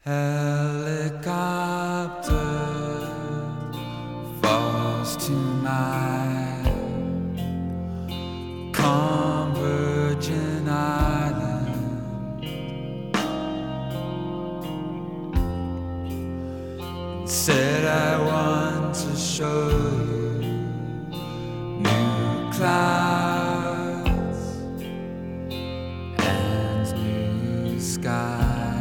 Helicopter falls to my Convergent Island and said I want to show you new clouds and new skies.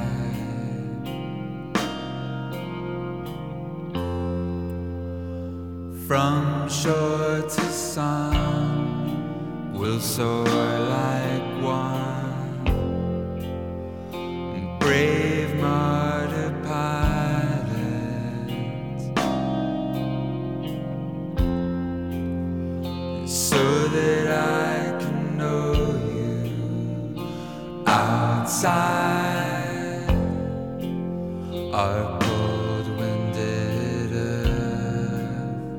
From shore to sun, we'll soar like one, and brave martyr pilots, so that I can know you outside our cold-winded earth.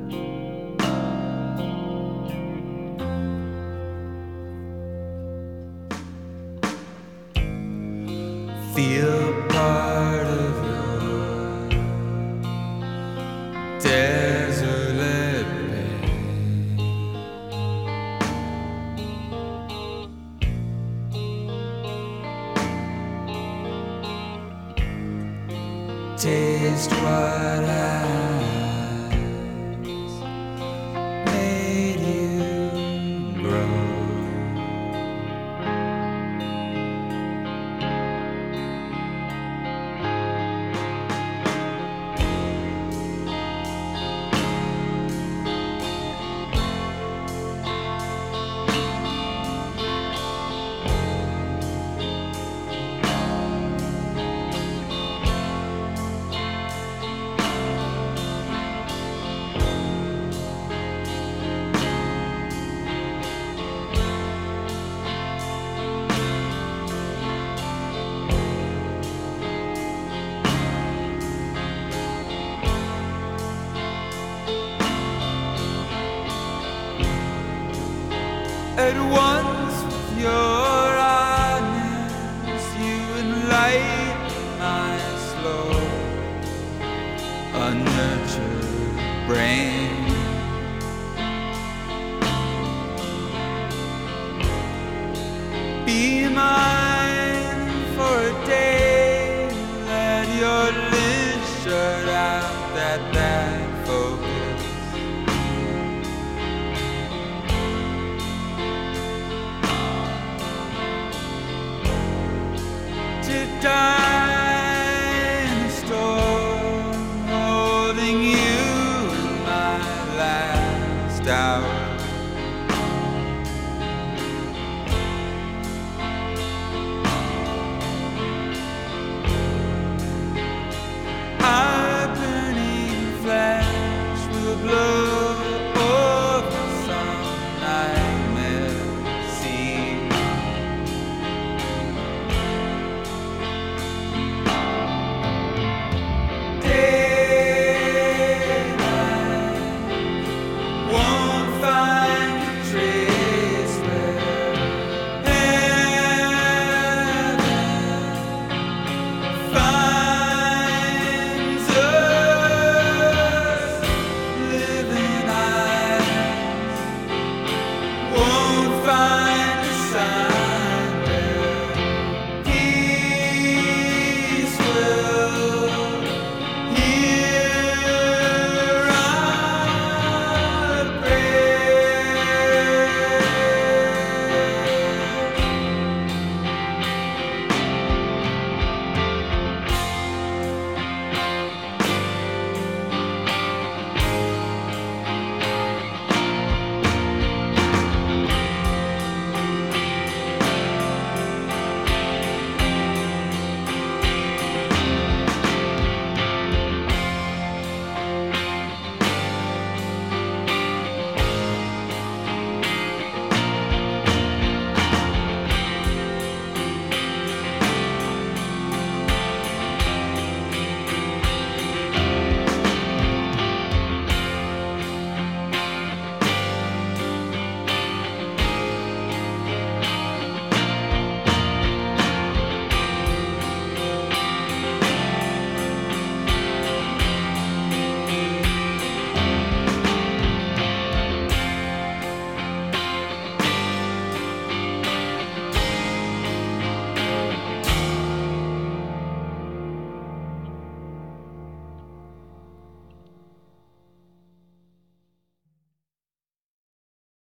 Feel part of your desolate pain. Taste what has made you grow. At once with your honest, you enlighten my slow, unnurtured brain. Be mine for a day, let your lids shut out that